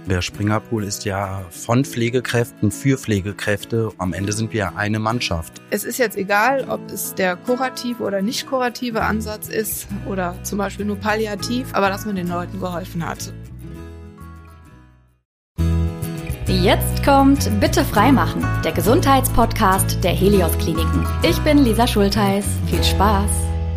Der Springerpool ist ja von Pflegekräften für Pflegekräfte. Am Ende sind wir eine Mannschaft. Es ist jetzt egal, ob es der kurative oder nicht kurative Ansatz ist oder zum Beispiel nur palliativ, aber dass man den Leuten geholfen hat. Jetzt kommt Bitte freimachen, der Gesundheitspodcast der Helios Kliniken. Ich bin Lisa Schultheis. Viel Spaß!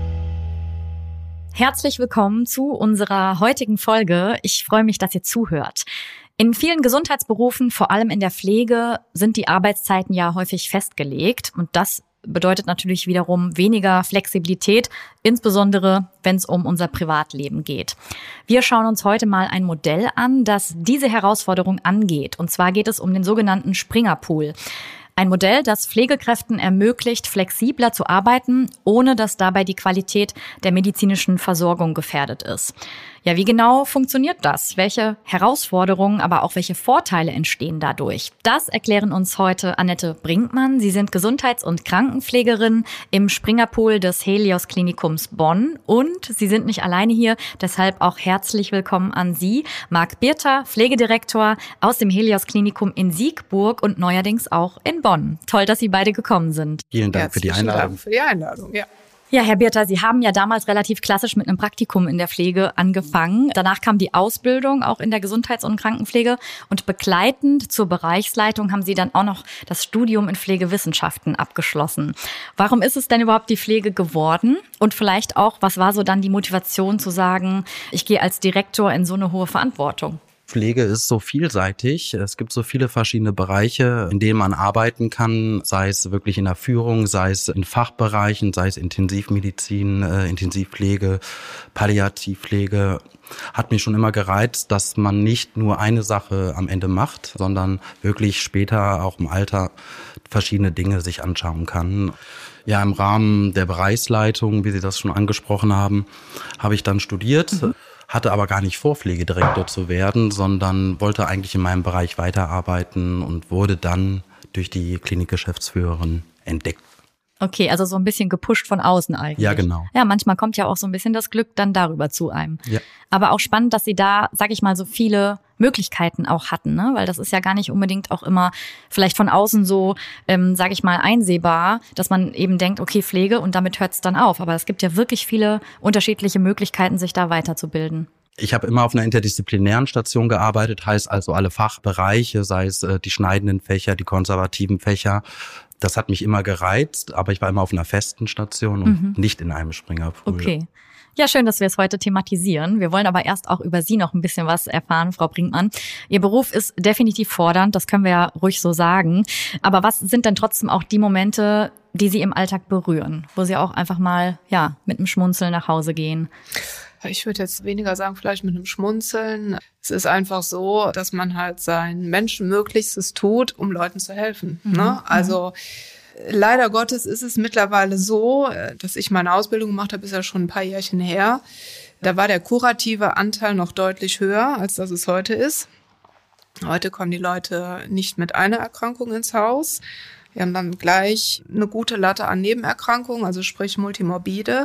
Herzlich willkommen zu unserer heutigen Folge. Ich freue mich, dass ihr zuhört. In vielen Gesundheitsberufen, vor allem in der Pflege, sind die Arbeitszeiten ja häufig festgelegt. Und das bedeutet natürlich wiederum weniger Flexibilität, insbesondere wenn es um unser Privatleben geht. Wir schauen uns heute mal ein Modell an, das diese Herausforderung angeht. Und zwar geht es um den sogenannten Springerpool. Ein Modell, das Pflegekräften ermöglicht, flexibler zu arbeiten, ohne dass dabei die Qualität der medizinischen Versorgung gefährdet ist. Ja, wie genau funktioniert das? Welche Herausforderungen, aber auch welche Vorteile entstehen dadurch? Das erklären uns heute Annette Brinkmann. Sie sind Gesundheits- und Krankenpflegerin im Springerpool des Helios Klinikums Bonn. Und Sie sind nicht alleine hier, deshalb auch herzlich willkommen an Sie, Marc Birter, Pflegedirektor aus dem Helios Klinikum in Siegburg und neuerdings auch in Bonn. Toll, dass Sie beide gekommen sind. Vielen Dank für die Einladung. Dank für die Einladung, ja. Ja, Herr Birter, Sie haben ja damals relativ klassisch mit einem Praktikum in der Pflege angefangen. Danach kam die Ausbildung auch in der Gesundheits- und Krankenpflege und begleitend zur Bereichsleitung haben Sie dann auch noch das Studium in Pflegewissenschaften abgeschlossen. Warum ist es denn überhaupt die Pflege geworden? Und vielleicht auch, was war so dann die Motivation zu sagen, ich gehe als Direktor in so eine hohe Verantwortung? Pflege ist so vielseitig. Es gibt so viele verschiedene Bereiche, in denen man arbeiten kann, sei es wirklich in der Führung, sei es in Fachbereichen, sei es Intensivmedizin, Intensivpflege, Palliativpflege. Hat mich schon immer gereizt, dass man nicht nur eine Sache am Ende macht, sondern wirklich später auch im Alter verschiedene Dinge sich anschauen kann. Ja, im Rahmen der Bereichsleitung, wie Sie das schon angesprochen haben, habe ich dann studiert. Hatte aber gar nicht vor, Pflegedirektor zu werden, sondern wollte eigentlich in meinem Bereich weiterarbeiten und wurde dann durch die Klinikgeschäftsführerin entdeckt. Okay, also so ein bisschen gepusht von außen eigentlich. Ja, genau. Ja, manchmal kommt ja auch so ein bisschen das Glück dann darüber zu einem. Ja. Aber auch spannend, dass Sie da, sag ich mal, so viele Möglichkeiten auch hatten, ne? Weil das ist ja gar nicht unbedingt auch immer vielleicht von außen so, sag ich mal, einsehbar, dass man eben denkt, okay, Pflege und damit hört es dann auf. Aber es gibt ja wirklich viele unterschiedliche Möglichkeiten, sich da weiterzubilden. Ich habe immer auf einer interdisziplinären Station gearbeitet, heißt also alle Fachbereiche, sei es die schneidenden Fächer, die konservativen Fächer. Das hat mich immer gereizt, aber ich war immer auf einer festen Station und nicht in einem Springerpool. Okay. Ja, schön, dass wir es heute thematisieren. Wir wollen aber erst auch über Sie noch ein bisschen was erfahren, Frau Brinkmann. Ihr Beruf ist definitiv fordernd, das können wir ja ruhig so sagen. Aber was sind denn trotzdem auch die Momente, die Sie im Alltag berühren, wo Sie auch einfach mal mit einem Schmunzeln nach Hause gehen? Ich würde jetzt weniger sagen, vielleicht mit einem Schmunzeln. Es ist einfach so, dass man halt sein Menschenmöglichstes tut, um Leuten zu helfen. Ne? Also leider Gottes ist es mittlerweile so, dass ich meine Ausbildung gemacht habe, ist ja schon ein paar Jährchen her. Da war der kurative Anteil noch deutlich höher, als das es heute ist. Heute kommen die Leute nicht mit einer Erkrankung ins Haus. Wir haben dann gleich eine gute Latte an Nebenerkrankungen, also sprich multimorbide.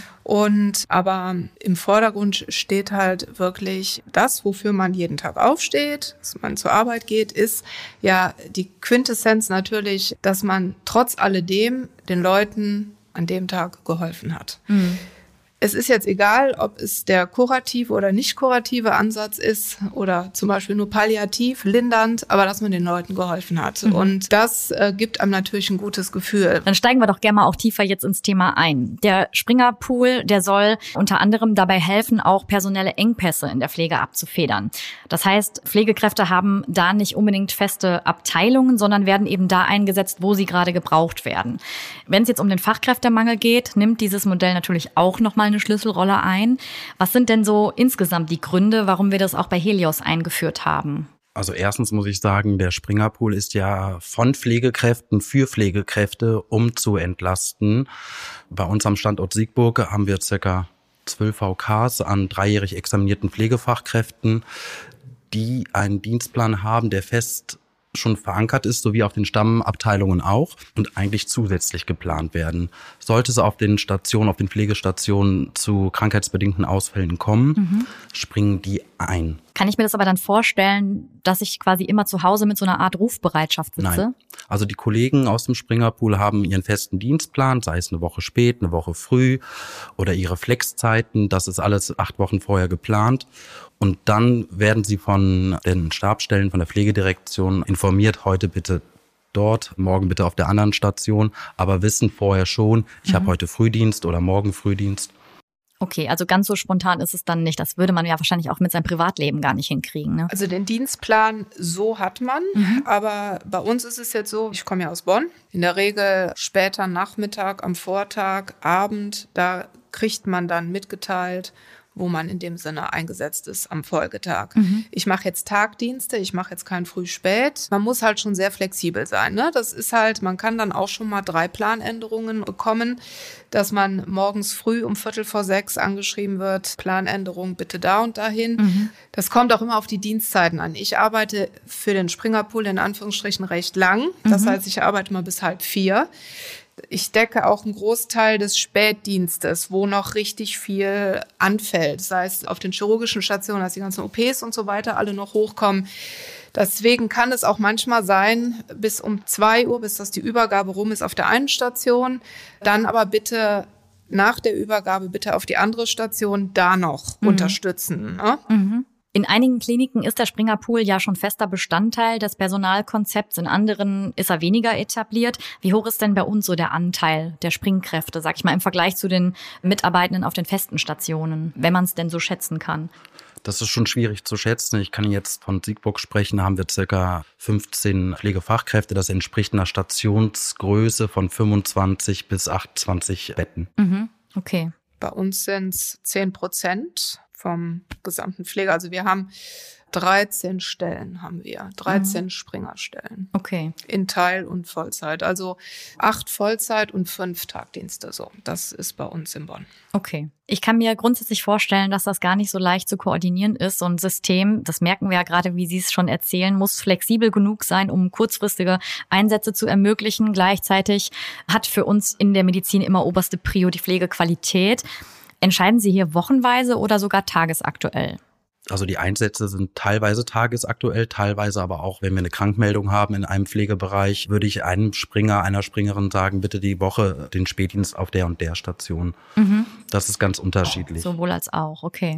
Aber im Vordergrund steht halt wirklich das, wofür man jeden Tag aufsteht, dass man zur Arbeit geht, ist ja die Quintessenz natürlich, dass man trotz alledem den Leuten an dem Tag geholfen hat. Es ist jetzt egal, ob es der kurative oder nicht kurative Ansatz ist oder zum Beispiel nur palliativ, lindernd, aber dass man den Leuten geholfen hat. Und das gibt einem natürlich ein gutes Gefühl. Dann steigen wir doch gerne mal auch tiefer jetzt ins Thema ein. Der Springerpool, der soll unter anderem dabei helfen, auch personelle Engpässe in der Pflege abzufedern. Das heißt, Pflegekräfte haben da nicht unbedingt feste Abteilungen, sondern werden eben da eingesetzt, wo sie gerade gebraucht werden. Wenn es jetzt um den Fachkräftemangel geht, nimmt dieses Modell natürlich auch nochmal eine Schlüsselrolle ein. Was sind denn so insgesamt die Gründe, warum wir das auch bei Helios eingeführt haben? Also erstens muss ich sagen, der Springerpool ist ja von Pflegekräften für Pflegekräfte, um zu entlasten. Bei uns am Standort Siegburg haben wir ca. 12 VKs an dreijährig examinierten Pflegefachkräften, die einen Dienstplan haben, der fest schon verankert ist, sowie auf den Stammabteilungen auch und eigentlich zusätzlich geplant werden. Sollte es auf den Pflegestationen zu krankheitsbedingten Ausfällen kommen, springen die ein. Kann ich mir das aber dann vorstellen, dass ich quasi immer zu Hause mit so einer Art Rufbereitschaft sitze? Nein. Also die Kollegen aus dem Springerpool haben ihren festen Dienstplan, sei es eine Woche spät, eine Woche früh oder ihre Flexzeiten. Das ist alles 8 Wochen vorher geplant. Und dann werden sie von den Stabsstellen, von der Pflegedirektion informiert, heute bitte dort, morgen bitte auf der anderen Station, aber wissen vorher schon, ich habe heute Frühdienst oder morgen Frühdienst. Okay, also ganz so spontan ist es dann nicht. Das würde man ja wahrscheinlich auch mit seinem Privatleben gar nicht hinkriegen, ne? Also den Dienstplan, so hat man. Aber bei uns ist es jetzt so, ich komme ja aus Bonn. In der Regel später Nachmittag, am Vortag, Abend, da kriegt man dann mitgeteilt, wo man in dem Sinne eingesetzt ist am Folgetag. Ich mache jetzt Tagdienste, ich mache jetzt kein Früh-Spät. Man muss halt schon sehr flexibel sein, ne? Das ist halt, man kann dann auch schon mal 3 Planänderungen bekommen, dass man morgens früh um 5:45 angeschrieben wird, Planänderung bitte da und dahin. Das kommt auch immer auf die Dienstzeiten an. Ich arbeite für den Springerpool in Anführungsstrichen recht lang. Das heißt, ich arbeite mal bis 3:30. Ich decke auch einen Großteil des Spätdienstes, wo noch richtig viel anfällt. Das heißt, auf den chirurgischen Stationen, dass die ganzen OPs und so weiter alle noch hochkommen. Deswegen kann es auch manchmal sein, bis um 2 Uhr, bis das die Übergabe rum ist auf der einen Station, dann aber bitte nach der Übergabe bitte auf die andere Station da noch unterstützen. Ne? In einigen Kliniken ist der Springerpool ja schon fester Bestandteil des Personalkonzepts, in anderen ist er weniger etabliert. Wie hoch ist denn bei uns so der Anteil der Springkräfte, sag ich mal, im Vergleich zu den Mitarbeitenden auf den festen Stationen, wenn man es denn so schätzen kann? Das ist schon schwierig zu schätzen. Ich kann jetzt von Siegburg sprechen, da haben wir circa 15 Pflegefachkräfte. Das entspricht einer Stationsgröße von 25 bis 28 Betten. Okay. Bei uns sind es 10% vom gesamten Pflege. Also wir haben 13 Stellen, 13 Springerstellen. Okay. In Teil- und Vollzeit. Also 8 Vollzeit und 5 Tagdienste. So, das ist bei uns in Bonn. Okay. Ich kann mir grundsätzlich vorstellen, dass das gar nicht so leicht zu koordinieren ist. So ein System, das merken wir ja gerade, wie Sie es schon erzählen, muss flexibel genug sein, um kurzfristige Einsätze zu ermöglichen. Gleichzeitig hat für uns in der Medizin immer oberste Prio die Pflegequalität. Entscheiden Sie hier wochenweise oder sogar tagesaktuell? Also die Einsätze sind teilweise tagesaktuell, teilweise aber auch, wenn wir eine Krankmeldung haben in einem Pflegebereich, würde ich einem Springer, einer Springerin sagen, bitte die Woche den Spätdienst auf der und der Station. Das ist ganz unterschiedlich. Sowohl als auch, okay.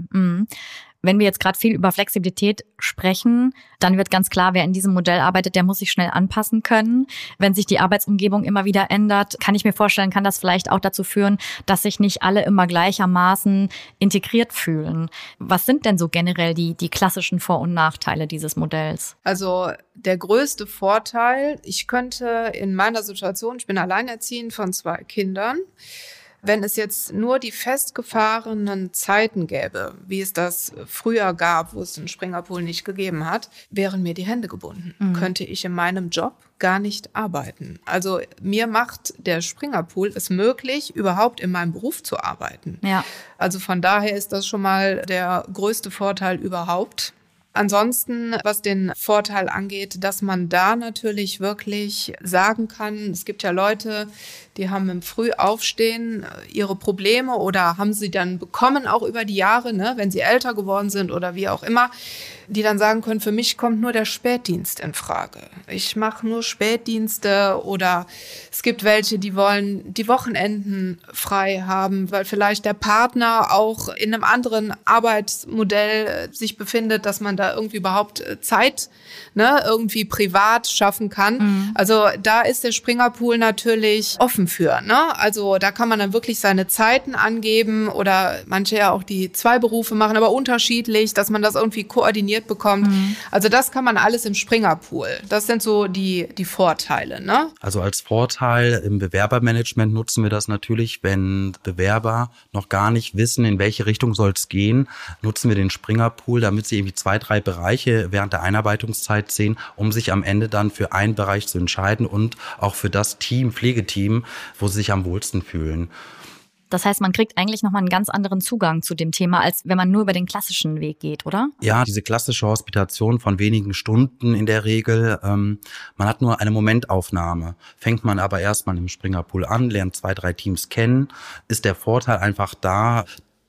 Wenn wir jetzt gerade viel über Flexibilität sprechen, dann wird ganz klar, wer in diesem Modell arbeitet, der muss sich schnell anpassen können. Wenn sich die Arbeitsumgebung immer wieder ändert, kann ich mir vorstellen, kann das vielleicht auch dazu führen, dass sich nicht alle immer gleichermaßen integriert fühlen. Was sind denn so generell die klassischen Vor- und Nachteile dieses Modells? Also der größte Vorteil, ich könnte in meiner Situation, ich bin alleinerziehend von 2 Kindern, wenn es jetzt nur die festgefahrenen Zeiten gäbe, wie es das früher gab, wo es den Springerpool nicht gegeben hat, wären mir die Hände gebunden. Könnte ich in meinem Job gar nicht arbeiten. Also mir macht der Springerpool es möglich, überhaupt in meinem Beruf zu arbeiten. Ja. Also von daher ist das schon mal der größte Vorteil überhaupt. Ansonsten, was den Vorteil angeht, dass man da natürlich wirklich sagen kann, es gibt ja Leute, die haben im Frühaufstehen ihre Probleme oder haben sie dann bekommen, auch über die Jahre, ne, wenn sie älter geworden sind oder wie auch immer, die dann sagen können, für mich kommt nur der Spätdienst in Frage. Ich mache nur Spätdienste oder es gibt welche, die wollen die Wochenenden frei haben, weil vielleicht der Partner auch in einem anderen Arbeitsmodell sich befindet, dass man da irgendwie überhaupt Zeit, ne, irgendwie privat schaffen kann. Also da ist der Springerpool natürlich offen für, ne? Also da kann man dann wirklich seine Zeiten angeben oder manche ja auch die 2 Berufe machen, aber unterschiedlich, dass man das irgendwie koordiniert bekommt. Also das kann man alles im Springerpool. Das sind so die Vorteile, ne? Also als Vorteil im Bewerbermanagement nutzen wir das natürlich, wenn Bewerber noch gar nicht wissen, in welche Richtung soll es gehen, nutzen wir den Springerpool, damit sie irgendwie 2, 3 Bereiche während der Einarbeitungszeit sehen, um sich am Ende dann für einen Bereich zu entscheiden und auch für das Team, Pflegeteam, wo sie sich am wohlsten fühlen. Das heißt, man kriegt eigentlich nochmal einen ganz anderen Zugang zu dem Thema, als wenn man nur über den klassischen Weg geht, oder? Ja, diese klassische Hospitation von wenigen Stunden in der Regel. Man hat nur eine Momentaufnahme. Fängt man aber erstmal im Springerpool an, lernt 2, 3 Teams kennen, ist der Vorteil einfach da,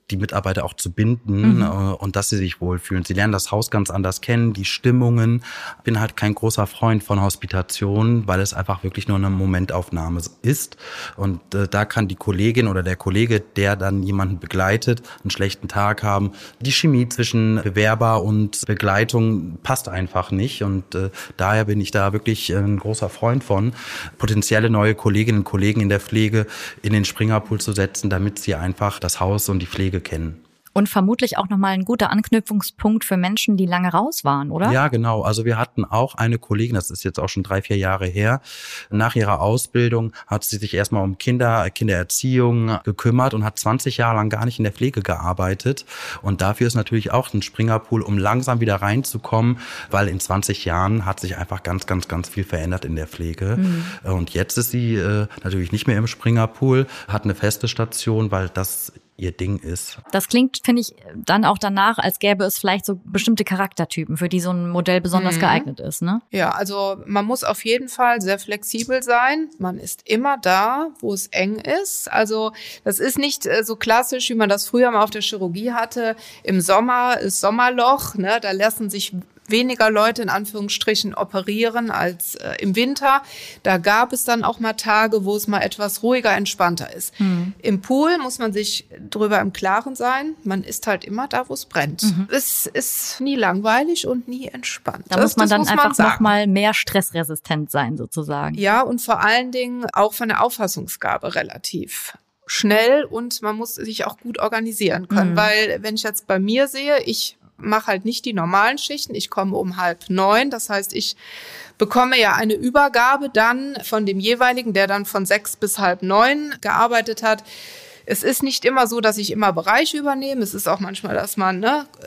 die Mitarbeiter auch zu binden und dass sie sich wohlfühlen. Sie lernen das Haus ganz anders kennen, die Stimmungen. Ich bin halt kein großer Freund von Hospitation, weil es einfach wirklich nur eine Momentaufnahme ist. Und da kann die Kollegin oder der Kollege, der dann jemanden begleitet, einen schlechten Tag haben. Die Chemie zwischen Bewerber und Begleitung passt einfach nicht. Und daher bin ich da wirklich ein großer Freund von, potenzielle neue Kolleginnen und Kollegen in der Pflege in den Springerpool zu setzen, damit sie einfach das Haus und die Pflege kennen. Und vermutlich auch nochmal ein guter Anknüpfungspunkt für Menschen, die lange raus waren, oder? Ja, genau. Also wir hatten auch eine Kollegin, das ist jetzt auch schon 3-4 Jahre her. Nach ihrer Ausbildung hat sie sich erstmal um Kindererziehung gekümmert und hat 20 Jahre lang gar nicht in der Pflege gearbeitet. Und dafür ist natürlich auch ein Springerpool, um langsam wieder reinzukommen, weil in 20 Jahren hat sich einfach ganz, ganz, ganz viel verändert in der Pflege. Und jetzt ist sie natürlich nicht mehr im Springerpool, hat eine feste Station, weil das ihr Ding ist. Das klingt, finde ich, dann auch danach, als gäbe es vielleicht so bestimmte Charaktertypen, für die so ein Modell besonders geeignet ist, ne? Ja, also man muss auf jeden Fall sehr flexibel sein. Man ist immer da, wo es eng ist. Also das ist nicht so klassisch, wie man das früher mal auf der Chirurgie hatte. Im Sommer ist Sommerloch, ne? Da lassen sich weniger Leute in Anführungsstrichen operieren als im Winter. Da gab es dann auch mal Tage, wo es mal etwas ruhiger, entspannter ist. Im Pool muss man sich drüber im Klaren sein. Man ist halt immer da, wo es brennt. Es ist nie langweilig und nie entspannt. Da muss man dann einfach noch mal mehr stressresistent sein sozusagen. Ja, und vor allen Dingen auch von der Auffassungsgabe relativ schnell und man muss sich auch gut organisieren können. Weil wenn ich jetzt bei mir sehe, ich mache halt nicht die normalen Schichten. Ich komme um 8:30. Das heißt, ich bekomme ja eine Übergabe dann von dem jeweiligen, der dann von 6 bis 8:30 gearbeitet hat. Es ist nicht immer so, dass ich immer Bereiche übernehme. Es ist auch manchmal, dass man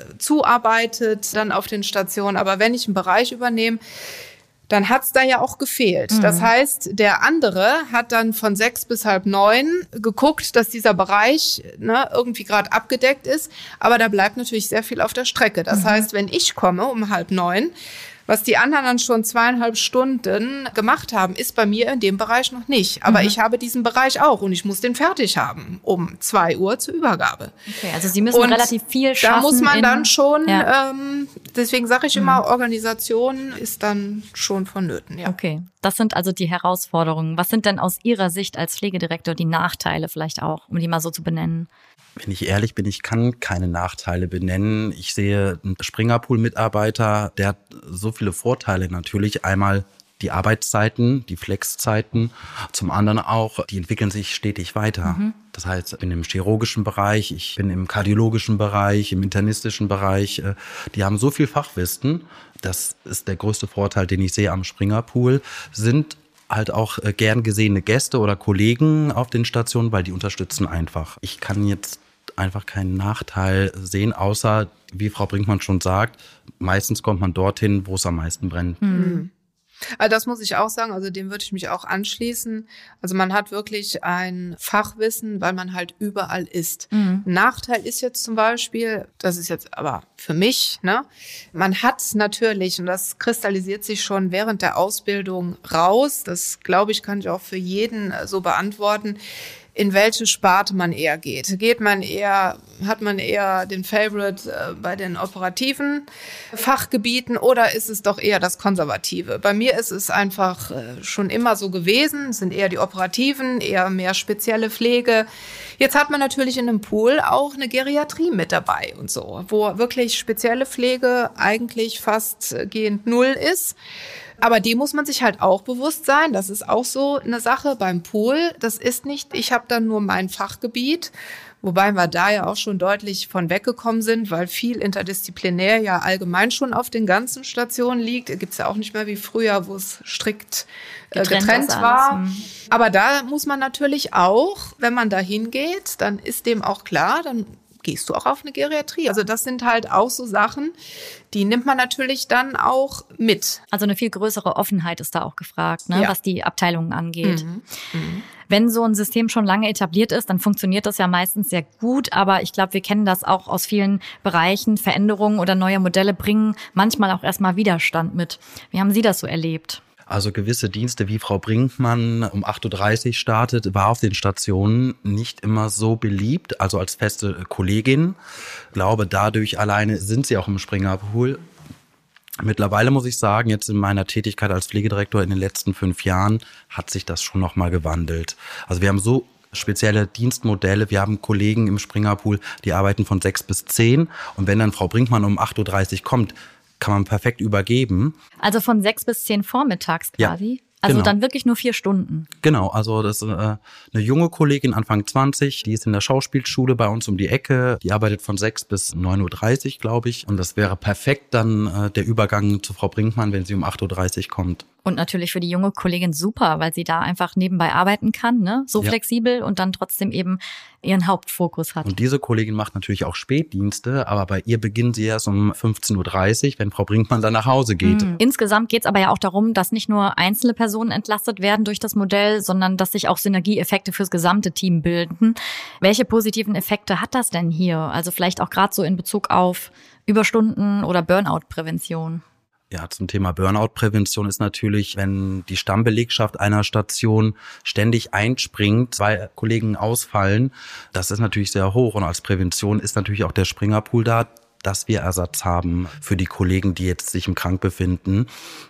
zuarbeitet dann auf den Stationen. Aber wenn ich einen Bereich übernehme, dann hat's da ja auch gefehlt. Das heißt, der andere hat dann von 6 bis 8:30 geguckt, dass dieser Bereich irgendwie gerade abgedeckt ist. Aber da bleibt natürlich sehr viel auf der Strecke. Das heißt, wenn ich komme um 8:30, was die anderen dann schon 2,5 Stunden gemacht haben, ist bei mir in dem Bereich noch nicht. Aber ich habe diesen Bereich auch und ich muss den fertig haben um 2 Uhr zur Übergabe. Okay, also Sie müssen relativ viel schaffen. Da muss man dann schon, deswegen sage ich immer, Organisation ist dann schon vonnöten. Ja. Okay, das sind also die Herausforderungen. Was sind denn aus Ihrer Sicht als Pflegedirektor die Nachteile vielleicht auch, um die mal so zu benennen? Wenn ich ehrlich bin, ich kann keine Nachteile benennen. Ich sehe einen Springerpool-Mitarbeiter, der hat so viele Vorteile natürlich. Einmal die Arbeitszeiten, die Flexzeiten. Zum anderen auch, die entwickeln sich stetig weiter. Das heißt, ich bin im chirurgischen Bereich, ich bin im kardiologischen Bereich, im internistischen Bereich. Die haben so viel Fachwissen. Das ist der größte Vorteil, den ich sehe am Springerpool. Sind halt auch gern gesehene Gäste oder Kollegen auf den Stationen, weil die unterstützen einfach. Ich kann jetzt einfach keinen Nachteil sehen, außer, wie Frau Brinkmann schon sagt, meistens kommt man dorthin, wo es am meisten brennt. Also das muss ich auch sagen, also dem würde ich mich auch anschließen. Also man hat wirklich ein Fachwissen, weil man halt überall ist. Nachteil ist jetzt zum Beispiel, das ist jetzt aber für mich, man hat natürlich, und das kristallisiert sich schon während der Ausbildung raus, das glaube ich, kann ich auch für jeden so beantworten, in welche Sparte man eher geht. Hat man eher den Favorite bei den operativen Fachgebieten oder ist es doch eher das Konservative? Bei mir ist es einfach schon immer so gewesen, sind eher die operativen, eher mehr spezielle Pflege. Jetzt hat man natürlich in einem Pool auch eine Geriatrie mit dabei und so, wo wirklich spezielle Pflege eigentlich fast gehend null ist. Aber die muss man sich halt auch bewusst sein. Das ist auch so eine Sache beim Pool. Das ist nicht, ich habe dann nur mein Fachgebiet, wobei wir da ja auch schon deutlich von weggekommen sind, weil viel interdisziplinär ja allgemein schon auf den ganzen Stationen liegt. Gibt's ja auch nicht mehr wie früher, wo es strikt getrennt war. Aber da muss man natürlich auch, wenn man da hingeht, dann ist dem auch klar, dann gehst du auch auf eine Geriatrie. Also das sind halt auch so Sachen, die nimmt man natürlich dann auch mit. Also eine viel größere Offenheit ist da auch gefragt, was die Abteilungen angeht. Wenn so ein System schon lange etabliert ist, dann funktioniert das ja meistens sehr gut. Aber ich glaube, wir kennen das auch aus vielen Bereichen. Veränderungen oder neue Modelle bringen manchmal auch erstmal Widerstand mit. Wie haben Sie das so erlebt? Also gewisse Dienste, wie Frau Brinkmann um 8.30 Uhr startet, war auf den Stationen nicht immer so beliebt, also als feste Kollegin. Ich glaube, dadurch alleine sind sie auch im Springerpool. Mittlerweile muss ich sagen, jetzt in meiner Tätigkeit als Pflegedirektor in den letzten 5 Jahren hat sich das schon nochmal gewandelt. Also wir haben so spezielle Dienstmodelle. Wir haben Kollegen im Springerpool, die arbeiten von 6 bis 10. Und wenn dann Frau Brinkmann um 8.30 Uhr kommt, kann man perfekt übergeben. Also von 6 bis 10 vormittags quasi? Ja. Also genau. Dann wirklich nur 4 Stunden. Genau, also das ist eine junge Kollegin, Anfang 20, die ist in der Schauspielschule bei uns um die Ecke. Die arbeitet von 6 bis 9.30 Uhr, glaube ich. Und das wäre perfekt dann der Übergang zu Frau Brinkmann, wenn sie um 8.30 Uhr kommt. Und natürlich für die junge Kollegin super, weil sie da einfach nebenbei arbeiten kann, ne? So flexibel und dann trotzdem eben ihren Hauptfokus hat. Und diese Kollegin macht natürlich auch Spätdienste, aber bei ihr beginnen sie erst um 15.30 Uhr, wenn Frau Brinkmann dann nach Hause geht. Insgesamt geht es aber ja auch darum, dass nicht nur einzelne Personen entlastet werden durch das Modell, sondern dass sich auch Synergieeffekte fürs gesamte Team bilden. Welche positiven Effekte hat das denn hier? Also vielleicht auch gerade so in Bezug auf Überstunden oder Burnout-Prävention. Ja, zum Thema Burnout-Prävention ist natürlich, wenn die Stammbelegschaft einer Station ständig einspringt, 2 Kollegen ausfallen, das ist natürlich sehr hoch. Und als Prävention ist natürlich auch der Springerpool da, dass wir Ersatz haben für die Kollegen, die jetzt sich im Krank befinden.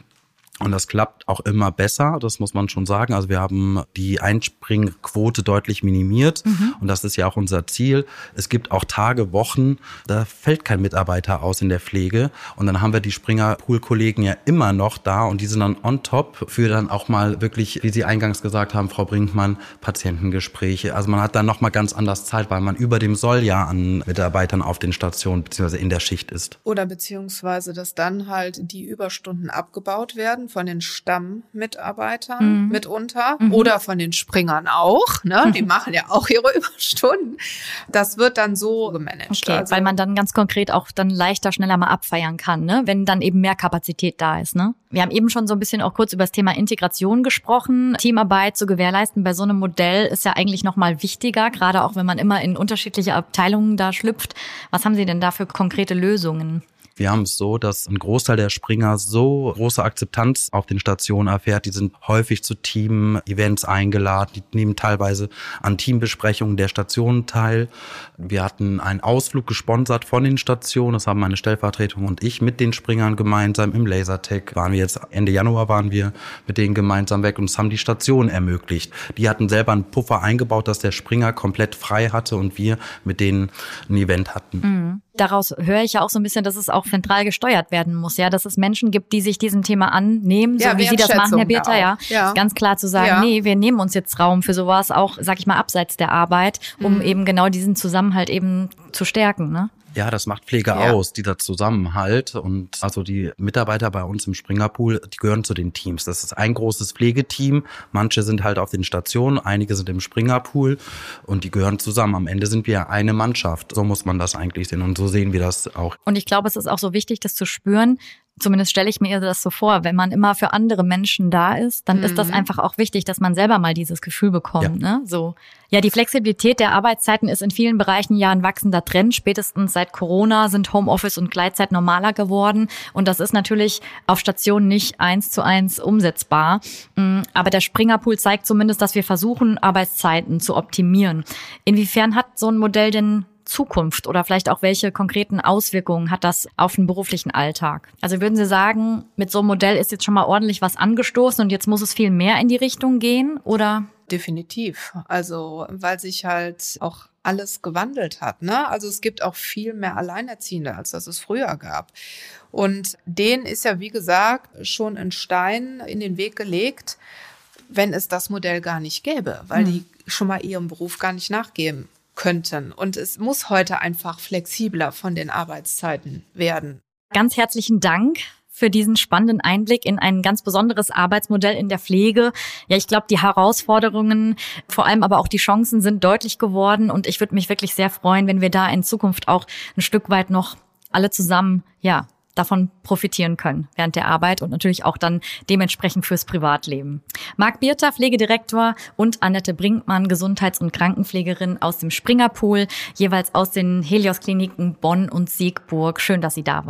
Und das klappt auch immer besser, das muss man schon sagen. Also wir haben die Einspringquote deutlich minimiert und das ist ja auch unser Ziel. Es gibt auch Tage, Wochen, da fällt kein Mitarbeiter aus in der Pflege und dann haben wir die Springer-Pool-Kollegen ja immer noch da und die sind dann on top für dann auch mal wirklich, wie Sie eingangs gesagt haben, Frau Brinkmann, Patientengespräche. Also man hat dann noch mal ganz anders Zeit, weil man über dem Solljahr an Mitarbeitern auf den Stationen bzw. in der Schicht ist. Oder beziehungsweise, dass dann halt die Überstunden abgebaut werden von den Stammmitarbeitern mitunter oder von den Springern auch. Ne? Die machen ja auch ihre Überstunden. Das wird dann so gemanagt. Okay, also, weil man dann ganz konkret auch dann leichter, schneller mal abfeiern kann, ne? Wenn dann eben mehr Kapazität da ist. Ne? Wir haben eben schon so ein bisschen auch kurz über das Thema Integration gesprochen. Teamarbeit zu gewährleisten bei so einem Modell ist ja eigentlich noch mal wichtiger, gerade auch wenn man immer in unterschiedliche Abteilungen da schlüpft. Was haben Sie denn da für konkrete Lösungen? Wir haben es so, dass ein Großteil der Springer so große Akzeptanz auf den Stationen erfährt. Die sind häufig zu Team-Events eingeladen. Die nehmen teilweise an Teambesprechungen der Stationen teil. Wir hatten einen Ausflug gesponsert von den Stationen. Das haben meine Stellvertretung und ich mit den Springern gemeinsam im Lasertech. Ende Januar waren wir mit denen gemeinsam weg und das haben die Stationen ermöglicht. Die hatten selber einen Puffer eingebaut, dass der Springer komplett frei hatte und wir mit denen ein Event hatten. Daraus höre ich ja auch so ein bisschen, dass es auch zentral gesteuert werden muss, ja, dass es Menschen gibt, die sich diesem Thema annehmen, so wie Sie das machen, Herr Birter, ja. Ganz klar zu sagen, nee, wir nehmen uns jetzt Raum für sowas, auch, sag ich mal, abseits der Arbeit, um eben genau diesen Zusammenhalt eben zu stärken, ne? Ja, das macht Pflege aus, dieser Zusammenhalt. Und also die Mitarbeiter bei uns im Springerpool, die gehören zu den Teams. Das ist ein großes Pflegeteam. Manche sind halt auf den Stationen, einige sind im Springerpool und die gehören zusammen. Am Ende sind wir eine Mannschaft. So muss man das eigentlich sehen und so sehen wir das auch. Und ich glaube, es ist auch so wichtig, das zu spüren. Zumindest stelle ich mir das so vor, wenn man immer für andere Menschen da ist, dann ist das einfach auch wichtig, dass man selber mal dieses Gefühl bekommt. Ne? So. Ja, die Flexibilität der Arbeitszeiten ist in vielen Bereichen ja ein wachsender Trend. Spätestens seit Corona sind Homeoffice und Gleitzeit normaler geworden. Und das ist natürlich auf Stationen nicht 1:1 umsetzbar. Aber der Springerpool zeigt zumindest, dass wir versuchen, Arbeitszeiten zu optimieren. Inwiefern hat so ein Modell denn Zukunft oder vielleicht auch welche konkreten Auswirkungen hat das auf den beruflichen Alltag? Also würden Sie sagen, mit so einem Modell ist jetzt schon mal ordentlich was angestoßen und jetzt muss es viel mehr in die Richtung gehen, oder? Definitiv. Also, weil sich halt auch alles gewandelt hat, ne? Also es gibt auch viel mehr Alleinerziehende, als das es früher gab. Und denen ist ja, wie gesagt, schon ein Stein in den Weg gelegt, wenn es das Modell gar nicht gäbe, weil die schon mal ihrem Beruf gar nicht nachgeben könnten. Und es muss heute einfach flexibler von den Arbeitszeiten werden. Ganz herzlichen Dank für diesen spannenden Einblick in ein ganz besonderes Arbeitsmodell in der Pflege. Ja, ich glaube, die Herausforderungen, vor allem aber auch die Chancen sind deutlich geworden. Und ich würde mich wirklich sehr freuen, wenn wir da in Zukunft auch ein Stück weit noch alle zusammen, davon profitieren können während der Arbeit und natürlich auch dann dementsprechend fürs Privatleben. Marc Birter, Pflegedirektor, und Annette Brinkmann, Gesundheits- und Krankenpflegerin aus dem Springerpool, jeweils aus den Helios-Kliniken Bonn und Siegburg. Schön, dass Sie da waren.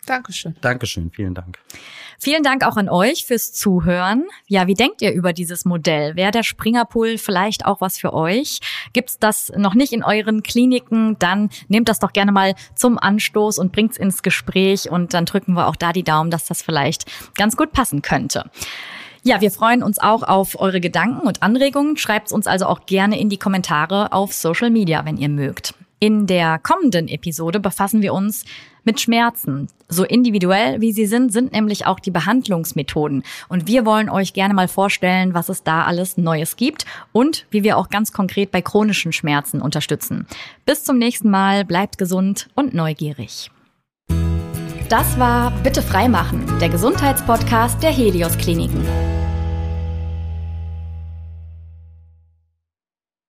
Dankeschön. Dankeschön, vielen Dank. Vielen Dank auch an euch fürs Zuhören. Ja, wie denkt ihr über dieses Modell? Wäre der Springer-Pool vielleicht auch was für euch? Gibt's das noch nicht in euren Kliniken? Dann nehmt das doch gerne mal zum Anstoß und bringt's ins Gespräch. Und dann drücken wir auch da die Daumen, dass das vielleicht ganz gut passen könnte. Ja, wir freuen uns auch auf eure Gedanken und Anregungen. Schreibt's uns also auch gerne in die Kommentare auf Social Media, wenn ihr mögt. In der kommenden Episode befassen wir uns mit Schmerzen. So individuell wie sie sind nämlich auch die Behandlungsmethoden. Und wir wollen euch gerne mal vorstellen, was es da alles Neues gibt und wie wir auch ganz konkret bei chronischen Schmerzen unterstützen. Bis zum nächsten Mal, bleibt gesund und neugierig. Das war Bitte freimachen, der Gesundheitspodcast der Helios Kliniken.